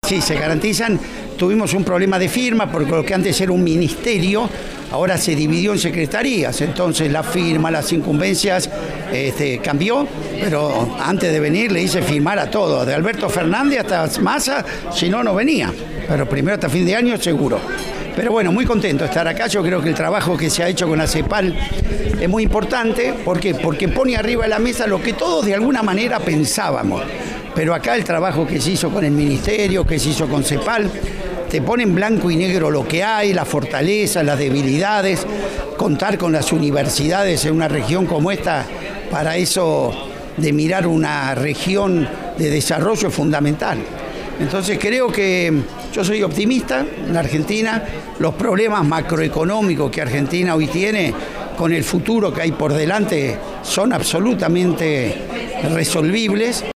Sí, se garantizan. Tuvimos un problema de firma porque lo que antes era un ministerio, ahora se dividió en secretarías, entonces la firma, las incumbencias cambió, pero antes de venir le hice firmar a todos, de Alberto Fernández hasta Massa, si no, no venía, pero primero hasta fin de año seguro. Pero bueno, muy contento de estar acá. Yo creo que el trabajo que se ha hecho con la CEPAL es muy importante. ¿Por qué? Porque pone arriba de la mesa lo que todos de alguna manera pensábamos. Pero acá el trabajo que se hizo con el Ministerio, que se hizo con CEPAL, te pone en blanco y negro lo que hay, las fortalezas, las debilidades. Contar con las universidades en una región como esta, para eso de mirar una región de desarrollo es fundamental. Entonces creo que yo soy optimista en Argentina. Los problemas macroeconómicos que Argentina hoy tiene, con el futuro que hay por delante, son absolutamente resolvibles.